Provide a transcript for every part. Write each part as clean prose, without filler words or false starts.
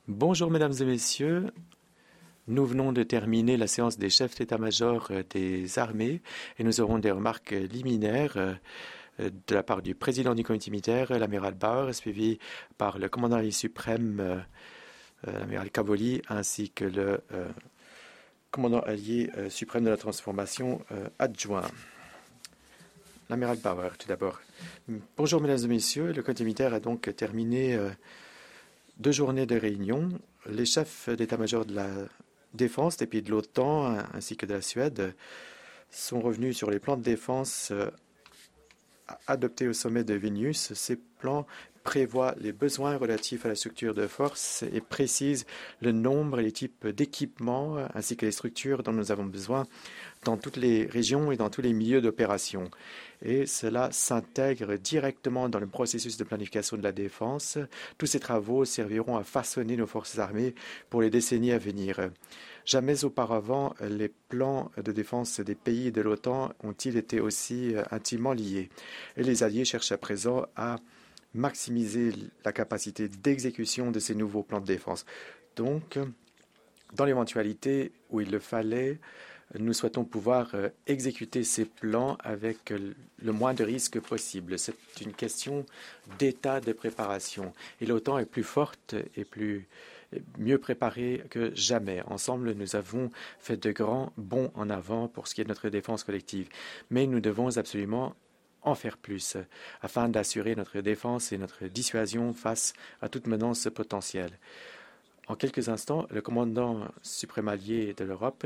Bonjour mesdames et messieurs, nous venons de terminer la séance des chefs d'état-major des armées et nous aurons des remarques liminaires de la part du président du comité militaire, l'amiral Bauer, suivi par le commandant allié suprême, l'amiral Cavoli, ainsi que le commandant allié suprême de la transformation adjoint. L'amiral Bauer, tout d'abord. Bonjour mesdames et messieurs, le comité militaire a donc terminé 2 journées de réunion. Les chefs d'état-major de la défense des pays de l'OTAN ainsi que de la Suède sont revenus sur les plans de défense adoptés au sommet de Vilnius. Ces plans prévoient les besoins relatifs à la structure de force et précisent le nombre et les types d'équipements ainsi que les structures dont nous avons besoin dans toutes les régions et dans tous les milieux d'opération. Et cela s'intègre directement dans le processus de planification de la défense. Tous ces travaux serviront à façonner nos forces armées pour les décennies à venir. Jamais auparavant, les plans de défense des pays de l'OTAN ont-ils été aussi intimement liés. Et les alliés cherchent à présent à maximiser la capacité d'exécution de ces nouveaux plans de défense. Donc, dans l'éventualité où il le fallait, nous souhaitons pouvoir exécuter ces plans avec le moins de risques possible. C'est une question d'état de préparation. Et l'OTAN est plus forte et mieux préparée que jamais. Ensemble, nous avons fait de grands bonds en avant pour ce qui est de notre défense collective. Mais nous devons absolument en faire plus afin d'assurer notre défense et notre dissuasion face à toute menace potentielle. En quelques instants, le commandant suprême allié de l'Europe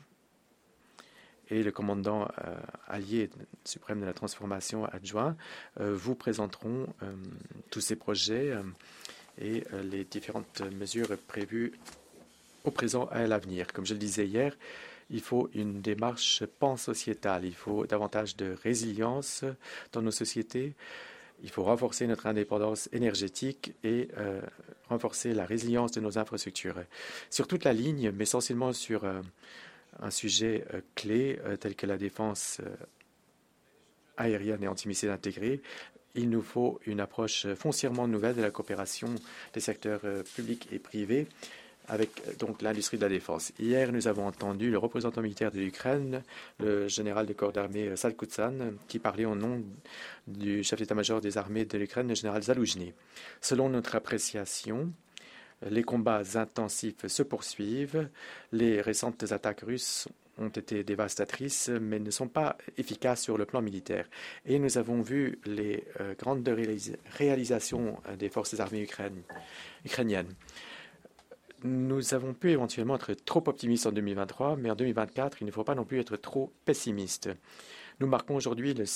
et le commandant allié suprême de la transformation adjoint vous présenteront tous ces projets et les différentes mesures prévues au présent et à l'avenir. Comme je le disais hier, il faut une démarche pansociétale, il faut davantage de résilience dans nos sociétés, il faut renforcer notre indépendance énergétique et renforcer la résilience de nos infrastructures. Sur toute la ligne, mais essentiellement sur un sujet clé tel que la défense aérienne et antimissile intégrée, il nous faut une approche foncièrement nouvelle de la coopération des secteurs publics et privés avec donc l'industrie de la défense. Hier, nous avons entendu le représentant militaire de l'Ukraine, le général de corps d'armée Salkutsan, qui parlait au nom du chef d'état-major des armées de l'Ukraine, le général Zaloujny. Selon notre appréciation, les combats intensifs se poursuivent. Les récentes attaques russes ont été dévastatrices, mais ne sont pas efficaces sur le plan militaire. Et nous avons vu les grandes réalisations des forces armées ukrainiennes. Nous avons pu éventuellement être trop optimistes en 2023, mais en 2024, il ne faut pas non plus être trop pessimiste. Nous marquons aujourd'hui le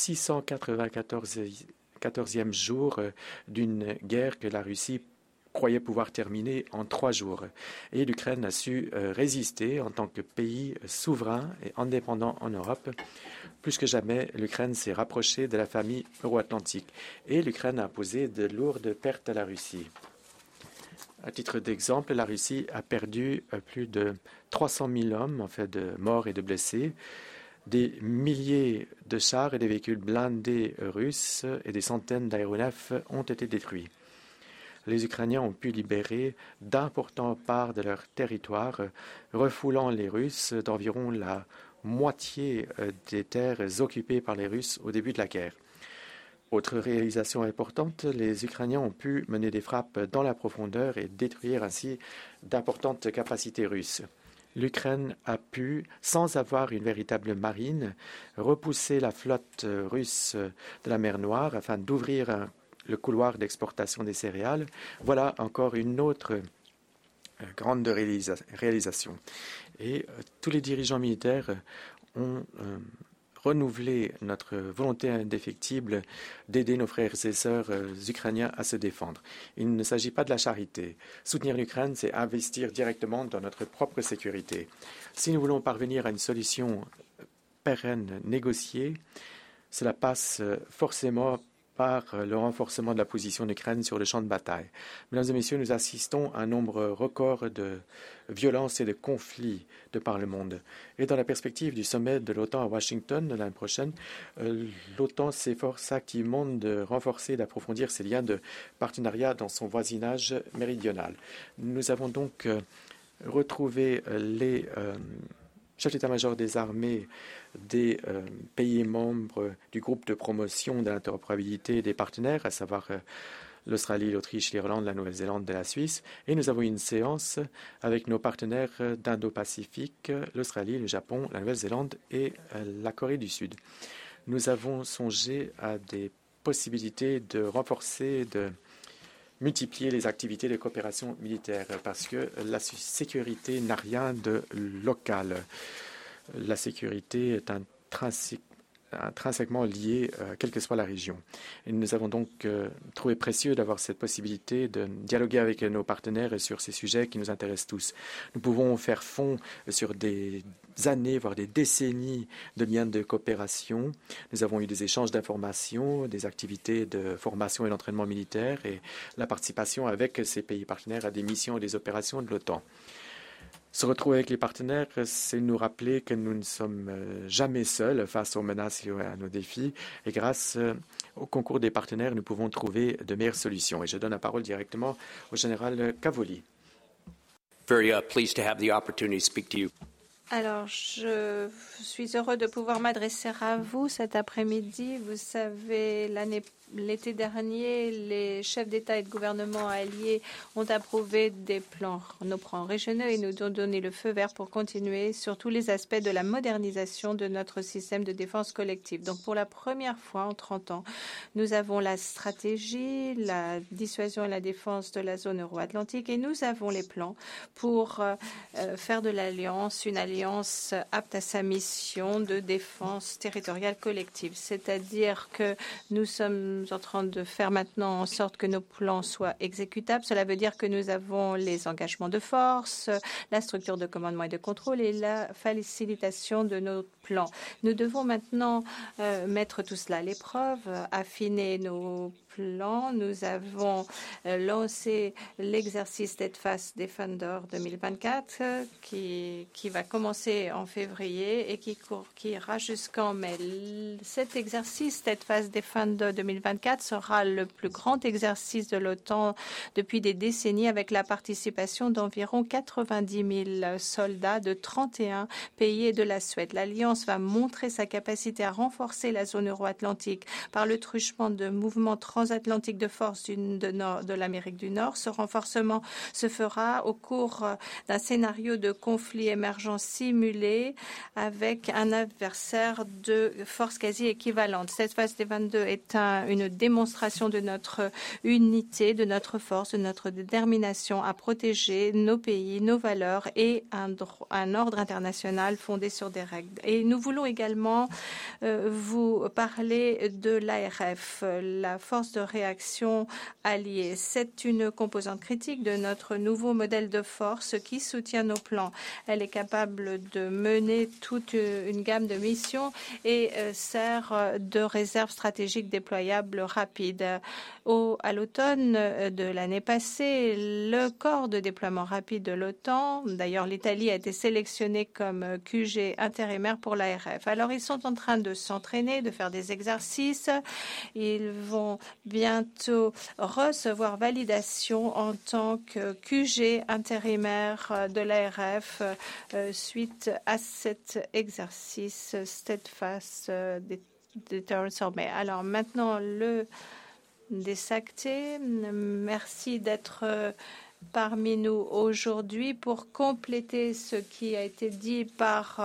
694e jour d'une guerre que la Russie croyait pouvoir terminer en 3 jours. Et l'Ukraine a su résister en tant que pays souverain et indépendant en Europe. Plus que jamais, l'Ukraine s'est rapprochée de la famille euro-atlantique et l'Ukraine a imposé de lourdes pertes à la Russie. À titre d'exemple, la Russie a perdu plus de 300 000 hommes, en fait, de morts et de blessés. Des milliers de chars et des véhicules blindés russes et des centaines d'aéronefs ont été détruits. Les Ukrainiens ont pu libérer d'importantes parts de leur territoire, refoulant les Russes d'environ la moitié des terres occupées par les Russes au début de la guerre. Autre réalisation importante, les Ukrainiens ont pu mener des frappes dans la profondeur et détruire ainsi d'importantes capacités russes. L'Ukraine a pu, sans avoir une véritable marine, repousser la flotte russe de la mer Noire afin d'ouvrir le couloir d'exportation des céréales. Voilà encore une autre grande réalisation. Et tous les dirigeants militaires ont renouvelé notre volonté indéfectible d'aider nos frères et sœurs ukrainiens à se défendre. Il ne s'agit pas de la charité. Soutenir l'Ukraine, c'est investir directement dans notre propre sécurité. Si nous voulons parvenir à une solution pérenne, négociée, cela passe forcément par le renforcement de la position de l'Ukraine sur le champ de bataille. Mesdames et messieurs, nous assistons à un nombre record de violences et de conflits de par le monde. Et dans la perspective du sommet de l'OTAN à Washington l'année prochaine, l'OTAN s'efforce activement de renforcer et d'approfondir ses liens de partenariat dans son voisinage méridional. Nous avons donc retrouvé les chef d'état-major des armées des pays membres du groupe de promotion de l'interopérabilité des partenaires, à savoir l'Australie, l'Autriche, l'Irlande, la Nouvelle-Zélande et la Suisse. Et nous avons eu une séance avec nos partenaires d'Indo-Pacifique, l'Australie, le Japon, la Nouvelle-Zélande et la Corée du Sud. Nous avons songé à des possibilités de renforcer, de multiplier les activités de coopération militaire parce que la sécurité n'a rien de local. La sécurité est intrinsèquement liée, quelle que soit la région. Et nous avons donc trouvé précieux d'avoir cette possibilité de dialoguer avec nos partenaires sur ces sujets qui nous intéressent tous. Nous pouvons faire fond sur des années, voire des décennies de liens de coopération. Nous avons eu des échanges d'informations, des activités de formation et d'entraînement militaire et la participation avec ces pays partenaires à des missions et des opérations de l'OTAN. Se retrouver avec les partenaires, c'est nous rappeler que nous ne sommes jamais seuls face aux menaces et à nos défis. Et grâce au concours des partenaires, nous pouvons trouver de meilleures solutions. Et je donne la parole directement au général Cavoli. Very pleased to have the opportunity to speak to you. Alors, je suis heureux de pouvoir m'adresser à vous cet après-midi. Vous savez, l'été dernier, les chefs d'État et de gouvernement alliés ont approuvé nos plans régionaux et nous ont donné le feu vert pour continuer sur tous les aspects de la modernisation de notre système de défense collective. Donc, pour la première fois en 30 ans, nous avons la stratégie, la dissuasion et la défense de la zone euro-atlantique et nous avons les plans pour faire de l'alliance une alliance apte à sa mission de défense territoriale collective. C'est-à-dire que nous sommes en train de faire maintenant en sorte que nos plans soient exécutables. Cela veut dire que nous avons les engagements de force, la structure de commandement et de contrôle et la facilitation de nos plans. Nous devons maintenant mettre tout cela à l'épreuve, affiner nos plans. Nous avons lancé l'exercice Steadfast Defender 2024 qui va commencer en février et qui ira jusqu'en mai. Cet exercice Steadfast Defender 2024 sera le plus grand exercice de l'OTAN depuis des décennies avec la participation d'environ 90 000 soldats de 31 pays et de la Suède. L'Alliance va montrer sa capacité à renforcer la zone euro-atlantique par le truchement de mouvements transatlantiques de force de l'Amérique du Nord. Ce renforcement se fera au cours d'un scénario de conflit émergent simulé avec un adversaire de force quasi équivalente. Cette phase des 22 est une démonstration de notre unité, de notre force, de notre détermination à protéger nos pays, nos valeurs et un ordre international fondé sur des règles. Et nous voulons également vous parler de l'ARF, la force de réaction alliée. C'est une composante critique de notre nouveau modèle de force qui soutient nos plans. Elle est capable de mener toute une gamme de missions et sert de réserve stratégique déployable rapide. À l'automne de l'année passée, le corps de déploiement rapide de l'OTAN, d'ailleurs l'Italie a été sélectionnée comme QG intérimaire pour l'ARF. Alors ils sont en train de s'entraîner, de faire des exercices. Ils vont bientôt recevoir validation en tant que QG intérimaire de l'ARF suite à cet exercice Steadfast Deterrence Army. Alors maintenant, des SACT, merci d'être parmi nous aujourd'hui pour compléter ce qui a été dit par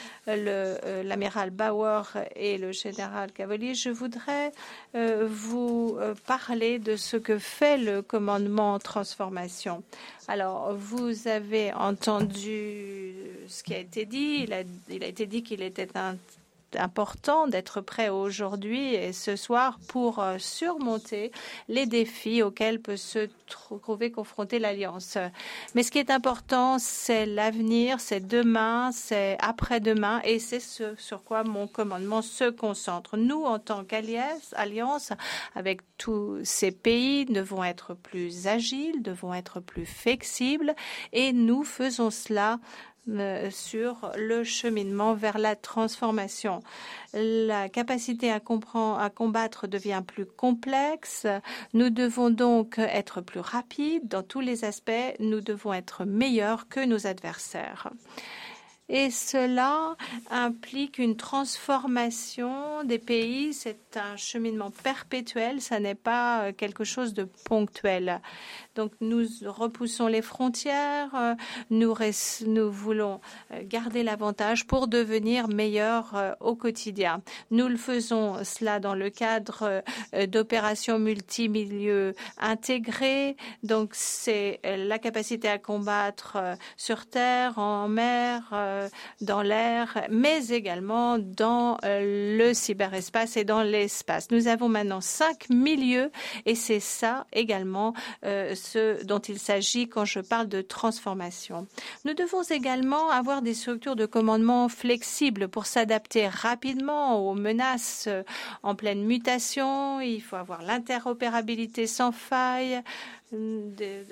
l'amiral Bauer et le général Cavoli. Je voudrais vous parler de ce que fait le commandement transformation. Alors, vous avez entendu ce qui a été dit. Il a été dit qu'il était important d'être prêt aujourd'hui et ce soir pour surmonter les défis auxquels peut se trouver confrontée l'Alliance. Mais ce qui est important, c'est l'avenir, c'est demain, c'est après-demain et c'est ce sur quoi mon commandement se concentre. Nous, en tant qu'alliance, avec tous ces pays, devons être plus agiles, devons être plus flexibles et nous faisons cela sur le cheminement vers la transformation. La capacité à combattre devient plus complexe. Nous devons donc être plus rapides dans tous les aspects. Nous devons être meilleurs que nos adversaires. Et cela implique une transformation des pays. C'est un cheminement perpétuel, ça n'est pas quelque chose de ponctuel. Donc nous repoussons les frontières, nous voulons garder l'avantage pour devenir meilleurs au quotidien. Nous le faisons cela dans le cadre d'opérations multimilieux intégrées. Donc c'est la capacité à combattre sur terre, en mer, dans l'air, mais également dans le cyberespace et dans l'espace. Nous avons maintenant 5 milieux et c'est ça également ce dont il s'agit quand je parle de transformation. Nous devons également avoir des structures de commandement flexibles pour s'adapter rapidement aux menaces en pleine mutation. Il faut avoir l'interopérabilité sans faille, des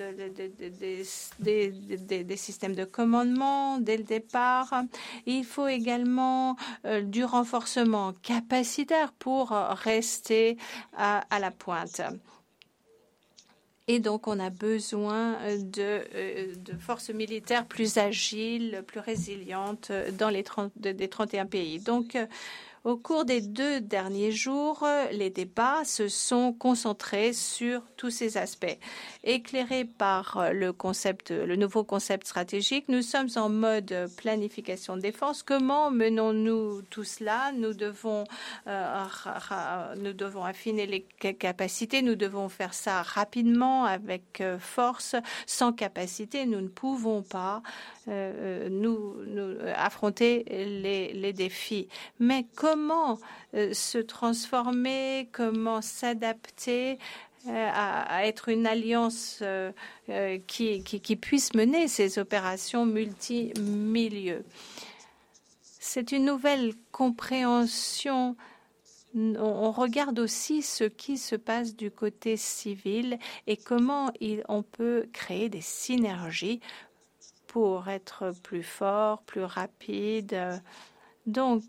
systèmes de commandement dès le départ. Il faut également du renforcement capacitaire pour rester à la pointe. Et donc, on a besoin de forces militaires plus agiles, plus résilientes dans des 31 pays. Donc, au cours des 2 derniers jours, les débats se sont concentrés sur tous ces aspects. Éclairés par le nouveau concept stratégique, nous sommes en mode planification de défense. Comment menons-nous tout cela? Nous devons affiner les capacités. Nous devons faire ça rapidement, avec force. Sans capacité, nous ne pouvons pas nous affronter les défis. Mais comment se transformer, comment s'adapter à être une alliance qui puisse mener ces opérations multimilieux. C'est une nouvelle compréhension. On regarde aussi ce qui se passe du côté civil et comment on peut créer des synergies pour être plus fort, plus rapide. Donc,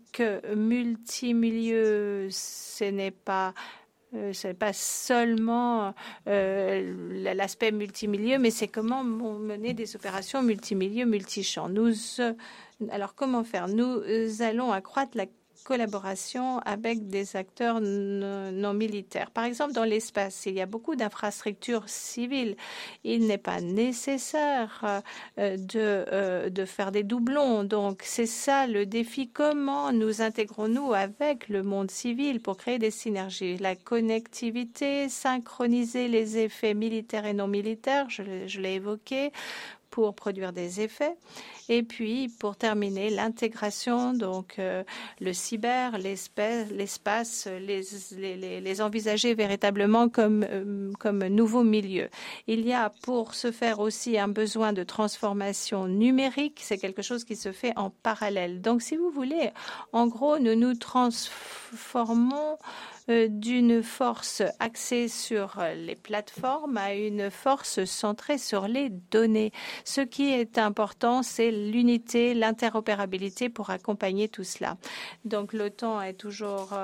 multimilieu, ce n'est pas seulement l'aspect multimilieu, mais c'est comment mener des opérations multimilieu, multichamps. Alors, comment faire? Nous allons accroître la collaboration avec des acteurs non militaires. Par exemple, dans l'espace, il y a beaucoup d'infrastructures civiles. Il n'est pas nécessaire de faire des doublons. Donc, c'est ça le défi. Comment nous intégrons-nous avec le monde civil pour créer des synergies? La connectivité, synchroniser les effets militaires et non militaires, je l'ai évoqué, pour produire des effets. Et puis, pour terminer, l'intégration, donc le cyber, l'espace, les envisager véritablement comme nouveaux milieux. Il y a pour ce faire aussi un besoin de transformation numérique. C'est quelque chose qui se fait en parallèle. Donc, si vous voulez, en gros, nous nous transformons d'une force axée sur les plateformes à une force centrée sur les données. Ce qui est important, c'est l'unité, l'interopérabilité pour accompagner tout cela. Donc l'OTAN est toujours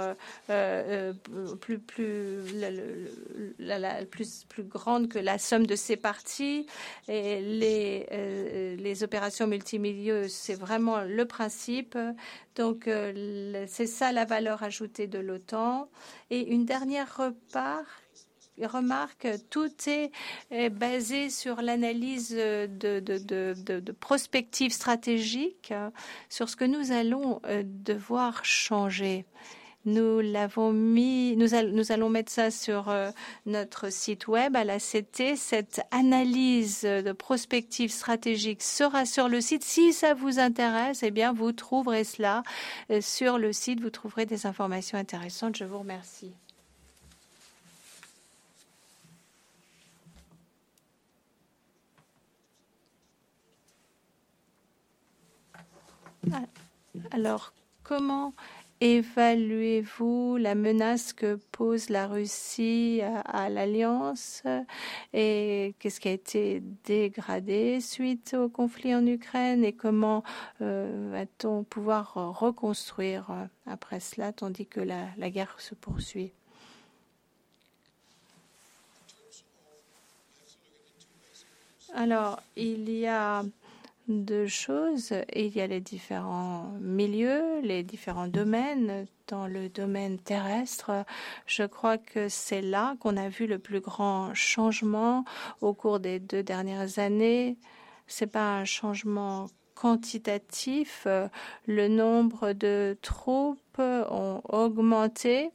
plus grande que la somme de ses parties. Et les opérations multimilieux, c'est vraiment le principe. Donc, c'est ça la valeur ajoutée de l'OTAN. Et une dernière remarque, tout est basé sur l'analyse de prospective stratégique, sur ce que nous allons devoir changer. Nous l'avons mis, nous allons mettre ça sur notre site web à l'ACT. Cette analyse de prospective stratégique sera sur le site. Si ça vous intéresse, eh bien, vous trouverez cela sur le site. Vous trouverez des informations intéressantes. Je vous remercie. Alors, comment évaluez-vous la menace que pose la Russie à l'Alliance et qu'est-ce qui a été dégradé suite au conflit en Ukraine et comment va-t-on pouvoir reconstruire après cela tandis que la guerre se poursuit? Alors, il y a deux choses. Il y a les différents milieux, les différents domaines. Dans le domaine terrestre, je crois que c'est là qu'on a vu le plus grand changement au cours des 2 dernières années. Ce n'est pas un changement quantitatif. Le nombre de troupes ont augmenté,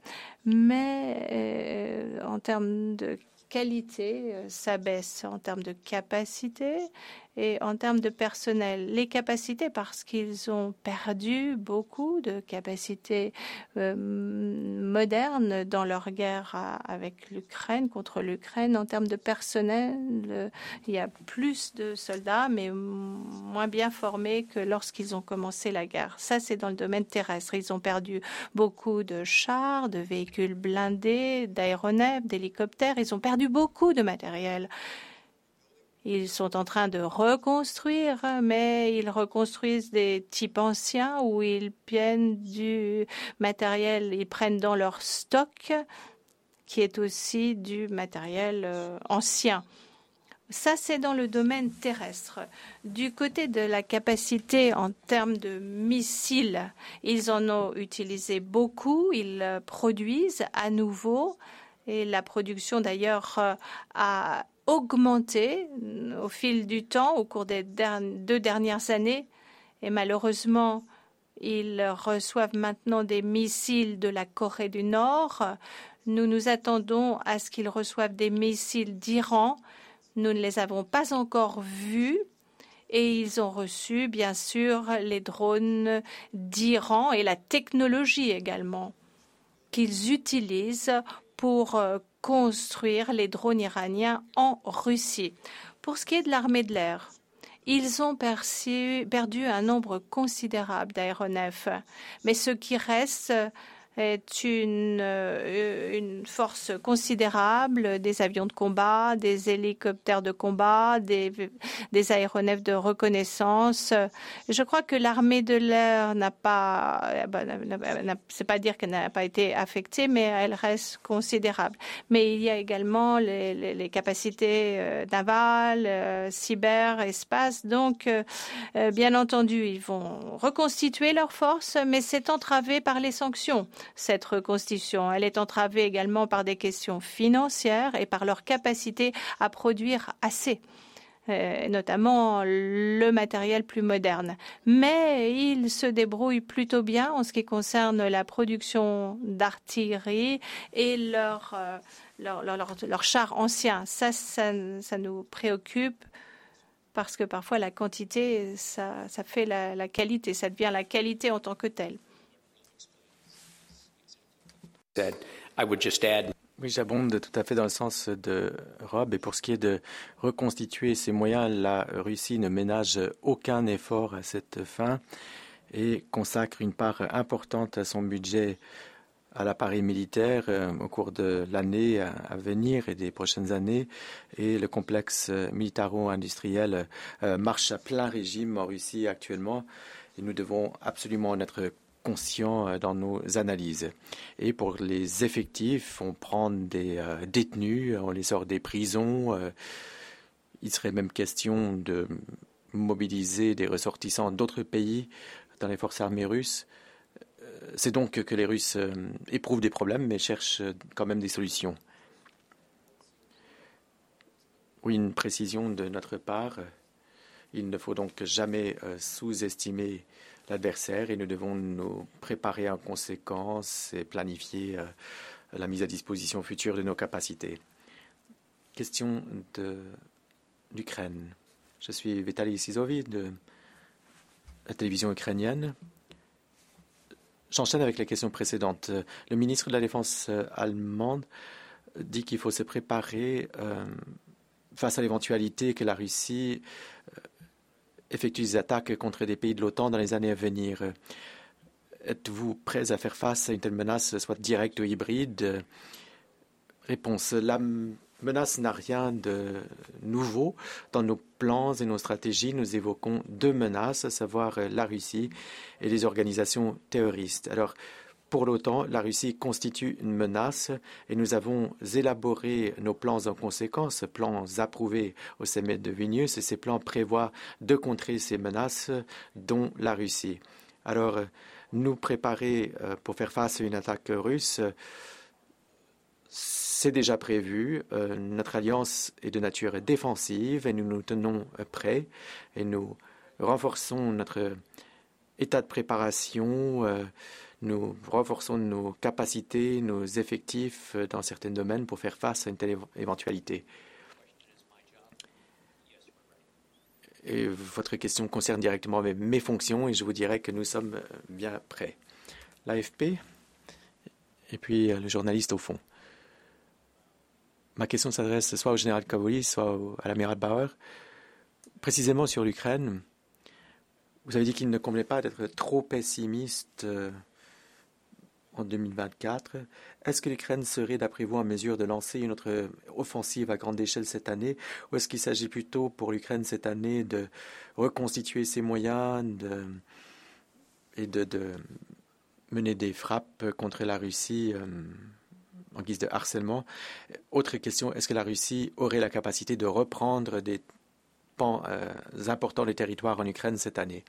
mais en termes de qualité, ça baisse en termes de capacité et en termes de personnel. Les capacités, parce qu'ils ont perdu beaucoup de capacités modernes dans leur guerre avec l'Ukraine, contre l'Ukraine. En termes de personnel, il y a plus de soldats, mais moins bien formés que lorsqu'ils ont commencé la guerre. Ça, c'est dans le domaine terrestre. Ils ont perdu beaucoup de chars, de véhicules blindés, d'aéronefs, d'hélicoptères. Ils ont perdu beaucoup de matériel. Ils sont en train de reconstruire, mais ils reconstruisent des types anciens où ils prennent du matériel, ils prennent dans leur stock, qui est aussi du matériel ancien. Ça, c'est dans le domaine terrestre. Du côté de la capacité en termes de missiles, ils en ont utilisé beaucoup, ils produisent à nouveau, et la production d'ailleurs a augmenté au fil du temps au cours des 2 dernières années et malheureusement ils reçoivent maintenant des missiles de la Corée du Nord. Nous nous attendons à ce qu'ils reçoivent des missiles d'Iran. Nous ne les avons pas encore vus et ils ont reçu bien sûr les drones d'Iran et la technologie également qu'ils utilisent pour construire les drones iraniens en Russie. Pour ce qui est de l'armée de l'air, ils ont perdu un nombre considérable d'aéronefs, mais ce qui reste est une force considérable, des avions de combat, des hélicoptères de combat, des aéronefs de reconnaissance. Je crois que l'armée de l'air n'a pas, c'est pas dire qu'elle n'a pas été affectée, mais elle reste considérable. Mais il y a également les capacités navales, cyber, espace. Donc, bien entendu, ils vont reconstituer leurs forces, mais c'est entravé par les sanctions. Cette reconstitution, elle est entravée également par des questions financières et par leur capacité à produire assez, notamment le matériel plus moderne. Mais ils se débrouillent plutôt bien en ce qui concerne la production d'artillerie et leurs chars anciens. Ça nous préoccupe parce que parfois la quantité, ça fait la qualité, ça devient la qualité en tant que telle. Oui, j'abonde tout à fait dans le sens de Rob. Et pour ce qui est de reconstituer ses moyens, la Russie ne ménage aucun effort à cette fin et consacre une part importante à son budget à l'appareil militaire au cours de l'année à venir et des prochaines années. Et le complexe militaro-industriel marche à plein régime en Russie actuellement. Et nous devons absolument en être conscients dans nos analyses. Et pour les effectifs, on prend des détenus, on les sort des prisons. Il serait même question de mobiliser des ressortissants d'autres pays dans les forces armées russes. C'est donc que les Russes éprouvent des problèmes, mais cherchent quand même des solutions. Oui, une précision de notre part. Il ne faut donc jamais sous-estimer l'adversaire et nous devons nous préparer en conséquence et planifier la mise à disposition future de nos capacités. Question d'Ukraine. Je suis Vitaly Sizovi de la télévision ukrainienne. J'enchaîne avec les questions précédentes. Le ministre de la Défense allemande dit qu'il faut se préparer face à l'éventualité que la Russie effectue des attaques contre des pays de l'OTAN dans les années à venir. Êtes-vous prêts à faire face à une telle menace, soit directe ou hybride? Réponse. La menace n'a rien de nouveau. Dans nos plans et nos stratégies, nous évoquons deux menaces, à savoir la Russie et les organisations terroristes. Alors, pour l'OTAN, la Russie constitue une menace et nous avons élaboré nos plans en conséquence, plans approuvés au sommet de Vilnius, et ces plans prévoient de contrer ces menaces, dont la Russie. Alors, nous préparer pour faire face à une attaque russe, c'est déjà prévu. Notre alliance est de nature défensive et nous nous tenons prêts et nous renforçons notre état de préparation. Nous renforçons nos capacités, nos effectifs dans certains domaines pour faire face à une telle éventualité. Et votre question concerne directement mes fonctions et je vous dirais que nous sommes bien prêts. L'AFP et puis le journaliste au fond. Ma question s'adresse soit au général Kavouli, soit à l'amiral Bauer. Précisément sur l'Ukraine, vous avez dit qu'il ne convenait pas d'être trop pessimiste en 2024. Est-ce que l'Ukraine serait, d'après vous, en mesure de lancer une autre offensive à grande échelle cette année, ou est-ce qu'il s'agit plutôt pour l'Ukraine cette année de reconstituer ses moyens et de mener des frappes contre la Russie en guise de harcèlement? Autre question, est-ce que la Russie aurait la capacité de reprendre des pans importants des territoires en Ukraine cette année?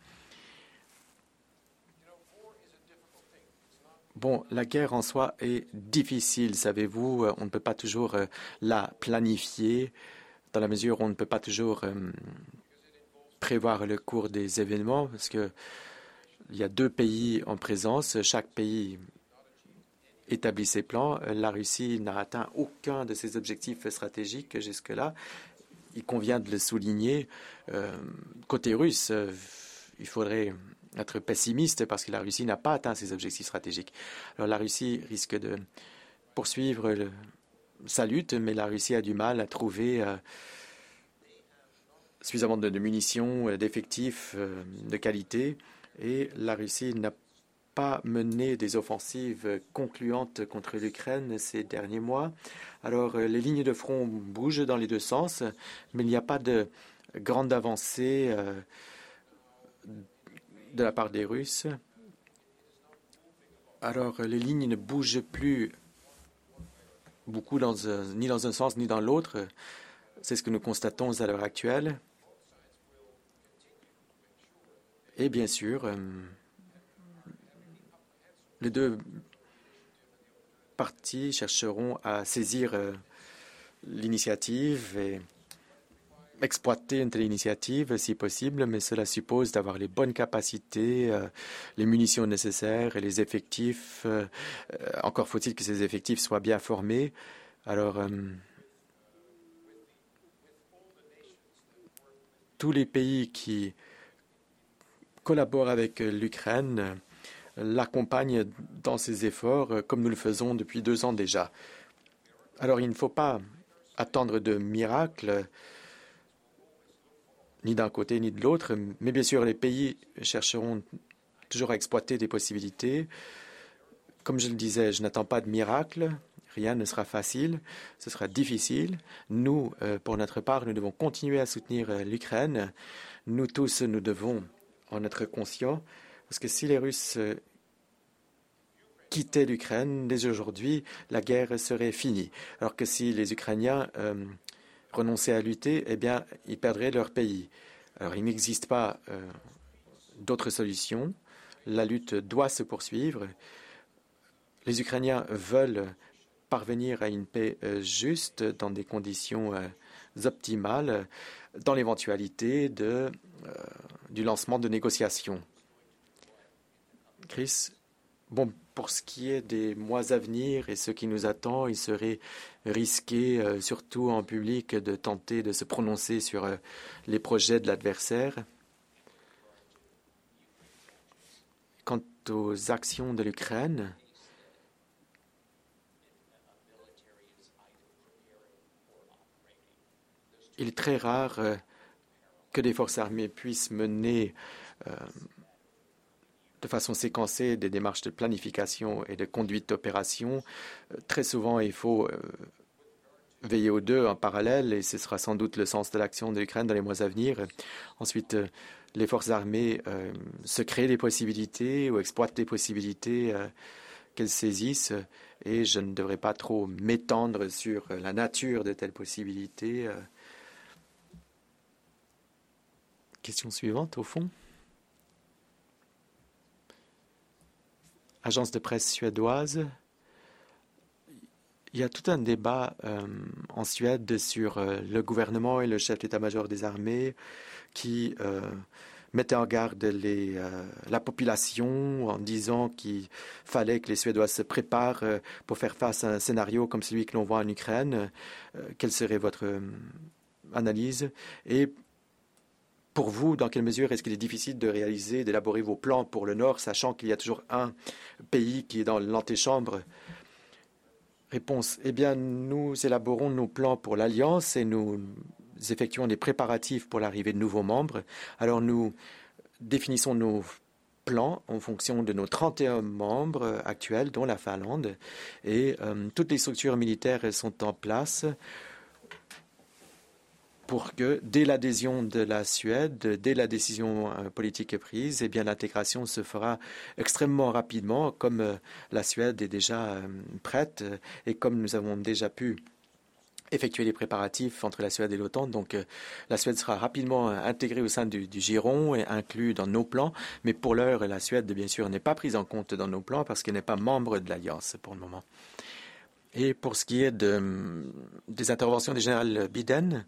Bon, la guerre en soi est difficile, savez-vous. On ne peut pas toujours la planifier dans la mesure où on ne peut pas toujours prévoir le cours des événements parce qu'il y a deux pays en présence. Chaque pays établit ses plans. La Russie n'a atteint aucun de ses objectifs stratégiques jusque-là. Il convient de le souligner. Côté russe, il faudrait être pessimiste parce que la Russie n'a pas atteint ses objectifs stratégiques. Alors la Russie risque de poursuivre sa lutte, mais la Russie a du mal à trouver suffisamment de munitions, d'effectifs de qualité, et la Russie n'a pas mené des offensives concluantes contre l'Ukraine ces derniers mois. Alors les lignes de front bougent dans les deux sens, mais il n'y a pas de grande avancée de la part des Russes. Alors, les lignes ne bougent plus beaucoup ni dans un sens ni dans l'autre. C'est ce que nous constatons à l'heure actuelle. Et bien sûr, les deux parties chercheront à saisir l'initiative et exploiter une telle initiative si possible, mais cela suppose d'avoir les bonnes capacités, les munitions nécessaires et les effectifs. Encore faut-il que ces effectifs soient bien formés. Alors, tous les pays qui collaborent avec l'Ukraine l'accompagnent dans ses efforts, comme nous le faisons depuis 2 ans déjà. Alors, il ne faut pas attendre de miracles, ni d'un côté ni de l'autre, mais bien sûr, les pays chercheront toujours à exploiter des possibilités. Comme je le disais, je n'attends pas de miracle, rien ne sera facile, ce sera difficile. Nous, pour notre part, nous devons continuer à soutenir l'Ukraine. Nous tous, nous devons en être conscients, parce que si les Russes quittaient l'Ukraine, dès aujourd'hui, la guerre serait finie. Alors que si les Ukrainiens renoncer à lutter, eh bien, ils perdraient leur pays. Alors, il n'existe pas d'autre solution. La lutte doit se poursuivre. Les Ukrainiens veulent parvenir à une paix juste dans des conditions optimales, dans l'éventualité de du lancement de négociations. Chris, bon, pour ce qui est des mois à venir et ce qui nous attend, il serait risqué, surtout en public, de tenter de se prononcer sur les projets de l'adversaire. Quant aux actions de l'Ukraine, il est très rare que des forces armées puissent mener de façon séquencée des démarches de planification et de conduite d'opération. Très souvent, il faut veiller aux deux en parallèle et ce sera sans doute le sens de l'action de l'Ukraine dans les mois à venir. Ensuite, les forces armées se créent des possibilités ou exploitent des possibilités qu'elles saisissent et je ne devrais pas trop m'étendre sur la nature de telles possibilités. Question suivante, au fond. Agence de presse suédoise. Il y a tout un débat en Suède sur le gouvernement et le chef d'état-major des armées qui mettaient en garde la population en disant qu'il fallait que les Suédois se préparent pour faire face à un scénario comme celui que l'on voit en Ukraine. Quelle serait votre analyse? Et pour vous, dans quelle mesure est-ce qu'il est difficile de réaliser, d'élaborer vos plans pour le Nord, sachant qu'il y a toujours un pays qui est dans l'antichambre? Réponse. Eh bien, nous élaborons nos plans pour l'Alliance et nous effectuons des préparatifs pour l'arrivée de nouveaux membres. Alors, nous définissons nos plans en fonction de nos 31 membres actuels, dont la Finlande. Et toutes les structures militaires sont en place pour que, dès l'adhésion de la Suède, dès la décision politique est prise, eh bien, l'intégration se fera extrêmement rapidement, comme la Suède est déjà prête et comme nous avons déjà pu effectuer les préparatifs entre la Suède et l'OTAN. Donc, la Suède sera rapidement intégrée au sein du giron et inclue dans nos plans. Mais pour l'heure, la Suède, bien sûr, n'est pas prise en compte dans nos plans parce qu'elle n'est pas membre de l'Alliance pour le moment. Et pour ce qui est des interventions du général Biden,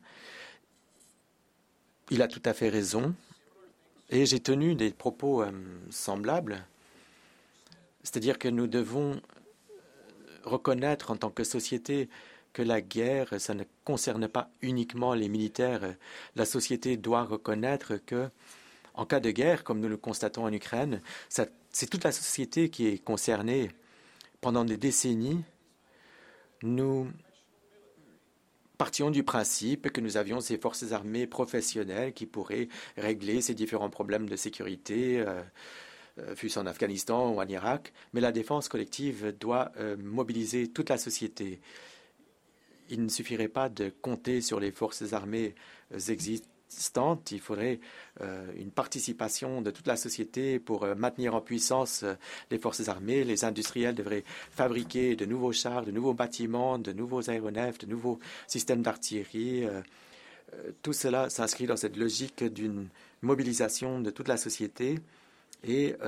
il a tout à fait raison. Et j'ai tenu des propos semblables. C'est-à-dire que nous devons reconnaître en tant que société que la guerre, ça ne concerne pas uniquement les militaires. La société doit reconnaître que, en cas de guerre, comme nous le constatons en Ukraine, c'est toute la société qui est concernée. Pendant des décennies, nous partions du principe que nous avions ces forces armées professionnelles qui pourraient régler ces différents problèmes de sécurité, fût-ce en Afghanistan ou en Irak. Mais la défense collective doit mobiliser toute la société. Il ne suffirait pas de compter sur les forces armées existantes. Il faudrait une participation de toute la société pour maintenir en puissance les forces armées. Les industriels devraient fabriquer de nouveaux chars, de nouveaux bâtiments, de nouveaux aéronefs, de nouveaux systèmes d'artillerie. Tout cela s'inscrit dans cette logique d'une mobilisation de toute la société. Et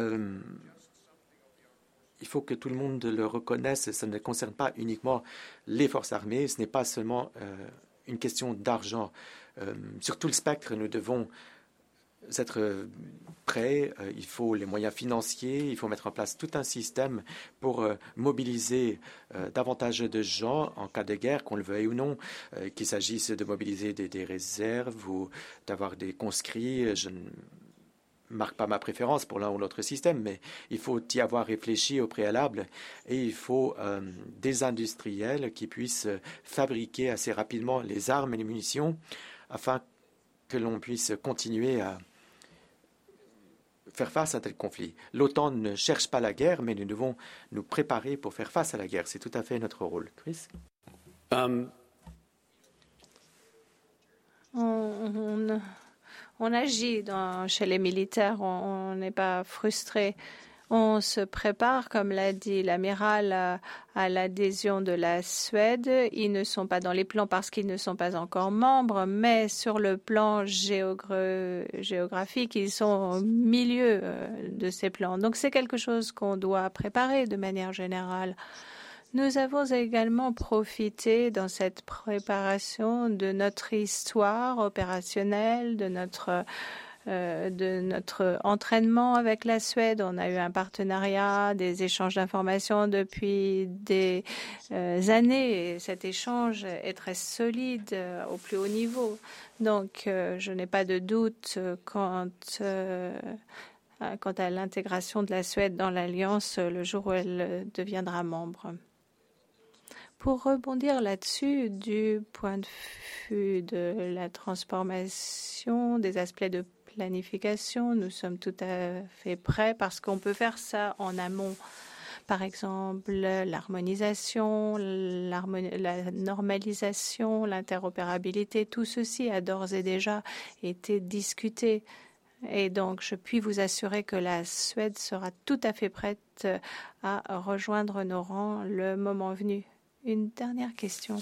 il faut que tout le monde le reconnaisse. Ça ne concerne pas uniquement les forces armées. Ce n'est pas seulement une question d'argent. Sur tout le spectre, nous devons être prêts. Il faut les moyens financiers. Il faut mettre en place tout un système pour mobiliser davantage de gens en cas de guerre, qu'on le veuille ou non, qu'il s'agisse de mobiliser des réserves ou d'avoir des conscrits. Je ne marque pas ma préférence pour l'un ou l'autre système, mais il faut y avoir réfléchi au préalable et il faut des industriels qui puissent fabriquer assez rapidement les armes et les munitions afin que l'on puisse continuer à faire face à tel conflit. L'OTAN ne cherche pas la guerre, mais nous devons nous préparer pour faire face à la guerre. C'est tout à fait notre rôle. Chris? On agit chez les militaires, on n'est pas frustré. On se prépare, comme l'a dit l'amiral, à l'adhésion de la Suède. Ils ne sont pas dans les plans parce qu'ils ne sont pas encore membres, mais sur le plan géographique, ils sont au milieu de ces plans. Donc c'est quelque chose qu'on doit préparer de manière générale. Nous avons également profité dans cette préparation de notre histoire opérationnelle, de notre de notre entraînement avec la Suède. On a eu un partenariat, des échanges d'informations depuis des années. Et cet échange est très solide au plus haut niveau. Donc, je n'ai pas de doute quant à l'intégration de la Suède dans l'Alliance le jour où elle deviendra membre. Pour rebondir là-dessus, du point de vue de la transformation, des aspects de planification, nous sommes tout à fait prêts parce qu'on peut faire ça en amont. Par exemple, l'harmonisation, la normalisation, l'interopérabilité, tout ceci a d'ores et déjà été discuté. Et donc, je puis vous assurer que la Suède sera tout à fait prête à rejoindre nos rangs le moment venu. Une dernière question.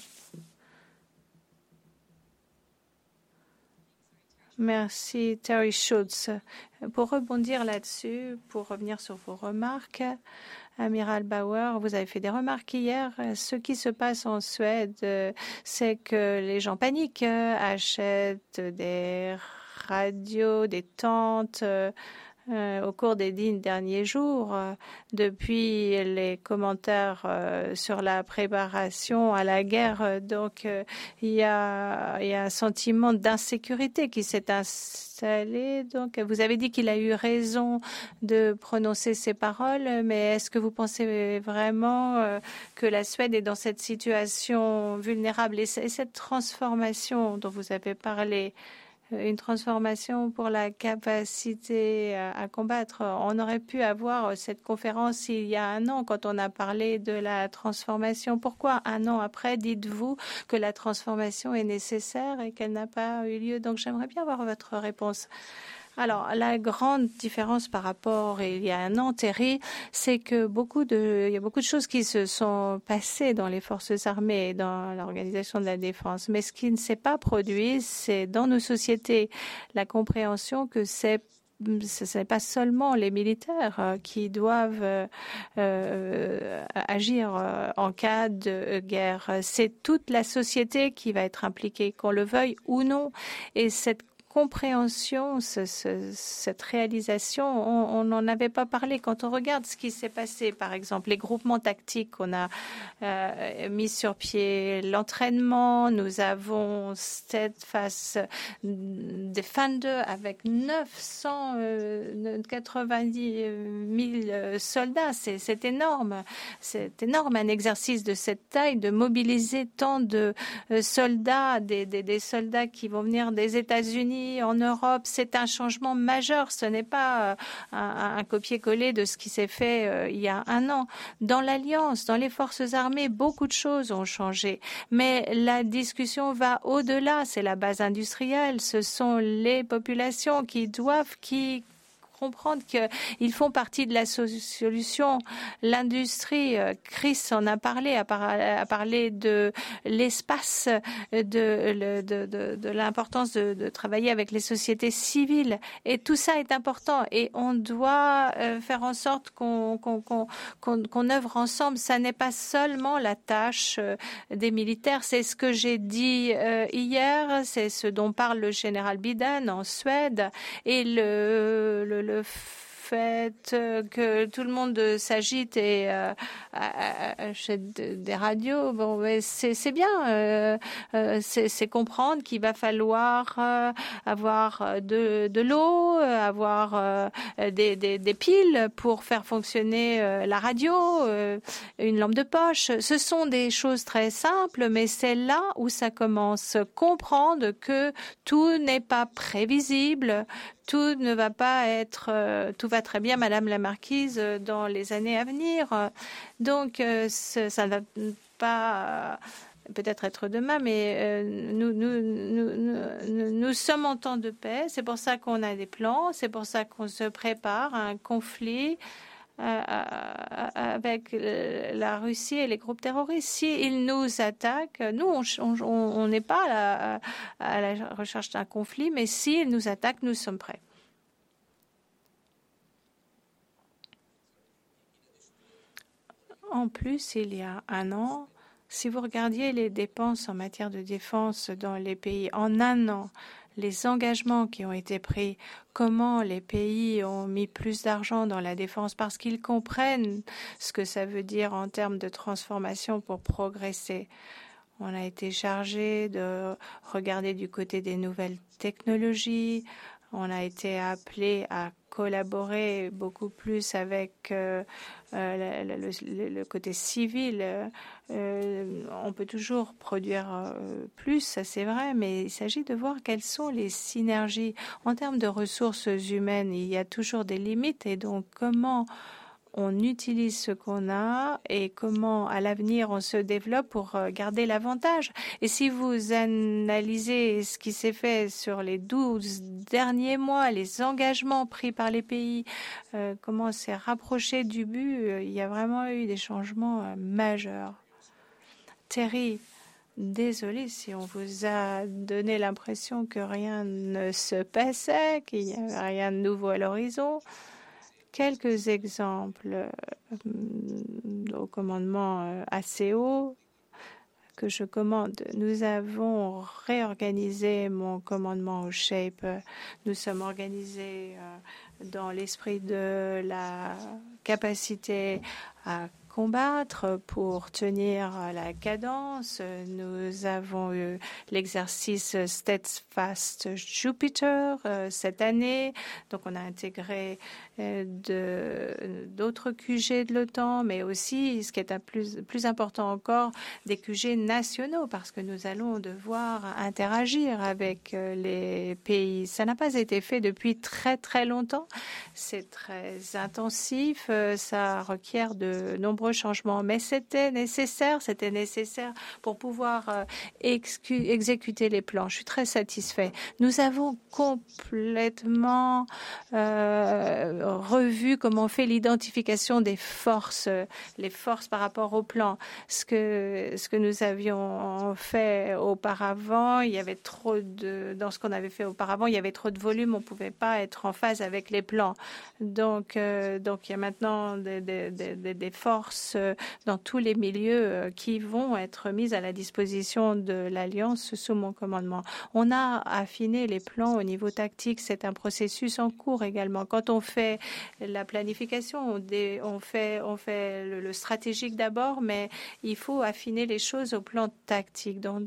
Merci, Terry Schultz. Pour rebondir là-dessus, pour revenir sur vos remarques, Amiral Bauer, vous avez fait des remarques hier. Ce qui se passe en Suède, c'est que les gens paniquent, achètent des radios, des tentes au cours des 10 derniers jours, depuis les commentaires sur la préparation à la guerre. Donc, il y a un sentiment d'insécurité qui s'est installé. Donc, vous avez dit qu'il a eu raison de prononcer ces paroles, mais est-ce que vous pensez vraiment que la Suède est dans cette situation vulnérable et cette transformation dont vous avez parlé, une transformation pour la capacité à combattre. On aurait pu avoir cette conférence il y a un an quand on a parlé de la transformation. Pourquoi un an après dites-vous que la transformation est nécessaire et qu'elle n'a pas eu lieu? Donc j'aimerais bien avoir votre réponse. Alors, la grande différence par rapport à il y a un an, Terry, c'est que il y a beaucoup de choses qui se sont passées dans les forces armées et dans l'organisation de la défense. Mais ce qui ne s'est pas produit, c'est dans nos sociétés la compréhension que ce n'est pas seulement les militaires qui doivent agir en cas de guerre. C'est toute la société qui va être impliquée, qu'on le veuille ou non. Et cette compréhension, cette réalisation, on n'en avait pas parlé. Quand on regarde ce qui s'est passé, par exemple, les groupements tactiques qu'on a mis sur pied, l'entraînement, nous avons Steadfast Defender avec 990 000 soldats. C'est énorme. C'est énorme, un exercice de cette taille, de mobiliser tant de soldats, des soldats qui vont venir des États-Unis, en Europe. C'est un changement majeur. Ce n'est pas un copier-coller de ce qui s'est fait il y a un an. Dans l'Alliance, dans les forces armées, beaucoup de choses ont changé. Mais la discussion va au-delà. C'est la base industrielle. Ce sont les populations qui doivent comprendre qu'ils font partie de la solution. L'industrie, Chris en a parlé, a parlé de l'espace, de l'importance de travailler avec les sociétés civiles. Et tout ça est important. Et on doit faire en sorte qu'on œuvre ensemble. Ça n'est pas seulement la tâche des militaires. C'est ce que j'ai dit hier. C'est ce dont parle le général Biden en Suède. Et le fait que tout le monde s'agite et achète des radios, bon, c'est bien. C'est comprendre qu'il va falloir avoir de l'eau, avoir des piles pour faire fonctionner la radio, une lampe de poche. Ce sont des choses très simples, mais c'est là où ça commence. Comprendre que tout n'est pas prévisible, tout ne va pas être, tout va très bien, Madame la Marquise, dans les années à venir. Donc, ça ne va pas peut-être être demain, mais nous sommes en temps de paix. C'est pour ça qu'on a des plans, c'est pour ça qu'on se prépare à un conflit avec la Russie et les groupes terroristes. S'ils nous attaquent, nous, on n'est pas à la recherche d'un conflit, mais s'ils nous attaquent, nous sommes prêts. En plus, il y a un an, si vous regardiez les dépenses en matière de défense dans les pays, en un an, les engagements qui ont été pris, comment les pays ont mis plus d'argent dans la défense parce qu'ils comprennent ce que ça veut dire en termes de transformation pour progresser. On a été chargé de regarder du côté des nouvelles technologies. On a été appelé à collaborer beaucoup plus avec le côté civil. On peut toujours produire plus, ça c'est vrai, mais il s'agit de voir quelles sont les synergies. En termes de ressources humaines, il y a toujours des limites et donc comment on utilise ce qu'on a et comment à l'avenir on se développe pour garder l'avantage. Et si vous analysez ce qui s'est fait sur les 12 derniers mois, les engagements pris par les pays, comment on s'est rapproché du but, il y a vraiment eu des changements majeurs. Terry, désolée si on vous a donné l'impression que rien ne se passait, qu'il n'y avait rien de nouveau à l'horizon. Quelques exemples au commandement assez haut que je commande. Nous avons réorganisé mon commandement au SHAPE. Nous sommes organisés dans l'esprit de la capacité à combattre pour tenir la cadence. Nous avons eu l'exercice Steadfast Jupiter cette année. Donc, on a intégré d'autres QG de l'OTAN, mais aussi, ce qui est plus important encore, des QG nationaux, parce que nous allons devoir interagir avec les pays. Ça n'a pas été fait depuis très, très longtemps. C'est très intensif. Ça requiert de nombreux changements, mais c'était nécessaire pour pouvoir exécuter les plans. Je suis très satisfait. Nous avons complètement revu comment on fait l'identification des forces, les forces par rapport au plan. Ce que nous avions fait auparavant, il y avait dans ce qu'on avait fait auparavant, il y avait trop de volume, on ne pouvait pas être en phase avec les plans. Donc il y a maintenant des forces dans tous les milieux qui vont être mises à la disposition de l'Alliance sous mon commandement. On a affiné les plans au niveau tactique. C'est un processus en cours également. Quand on fait la planification, on fait le stratégique d'abord, mais il faut affiner les choses au plan tactique. Dans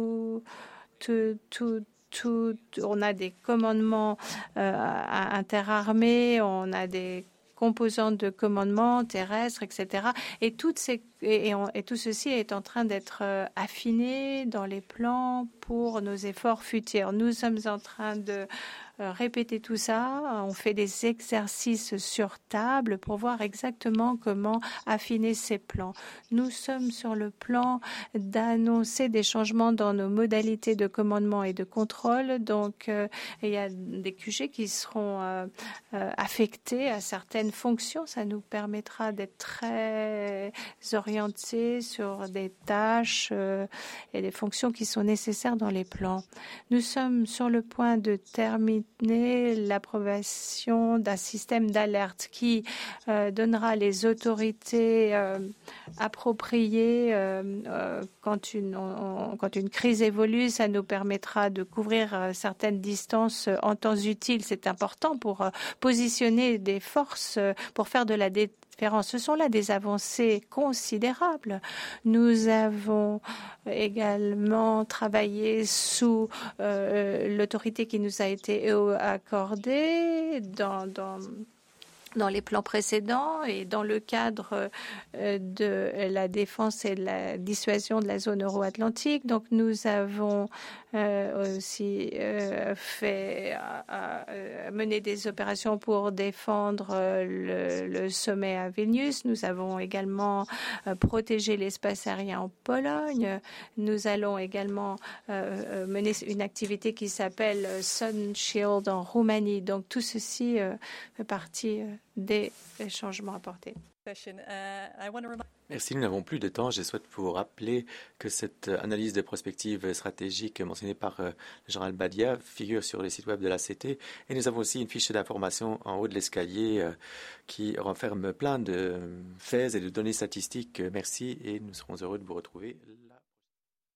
on a des commandements interarmés, on a des composantes de commandement terrestre, etc. Et tout ceci est en train d'être affiné dans les plans pour nos efforts futurs. Nous sommes en train de répéter tout ça. On fait des exercices sur table pour voir exactement comment affiner ces plans. Nous sommes sur le plan d'annoncer des changements dans nos modalités de commandement et de contrôle. Donc, il y a des QG qui seront affectés à certaines fonctions. Ça nous permettra d'être très orientés sur des tâches et des fonctions qui sont nécessaires dans les plans. Nous sommes sur le point de terminer l'approbation d'un système d'alerte qui donnera les autorités appropriées quand une crise évolue. Ça nous permettra de couvrir certaines distances en temps utile. C'est important pour positionner des forces, pour faire de la défense. Ce sont là des avancées considérables. Nous avons également travaillé sous l'autorité qui nous a été accordée dans les plans précédents et dans le cadre de la défense et de la dissuasion de la zone euro-atlantique. Donc, nous avons aussi mené des opérations pour défendre le sommet à Vilnius. Nous avons également protégé l'espace aérien en Pologne. Nous allons également mener une activité qui s'appelle Sun Shield en Roumanie. Donc, tout ceci fait partie des changements apportés. Merci, nous n'avons plus de temps. Je souhaite vous rappeler que cette analyse de prospective stratégique mentionnée par le général Badia figure sur le site web de l'ACT. Et nous avons aussi une fiche d'information en haut de l'escalier qui renferme plein de faits et de données statistiques. Merci et nous serons heureux de vous retrouver.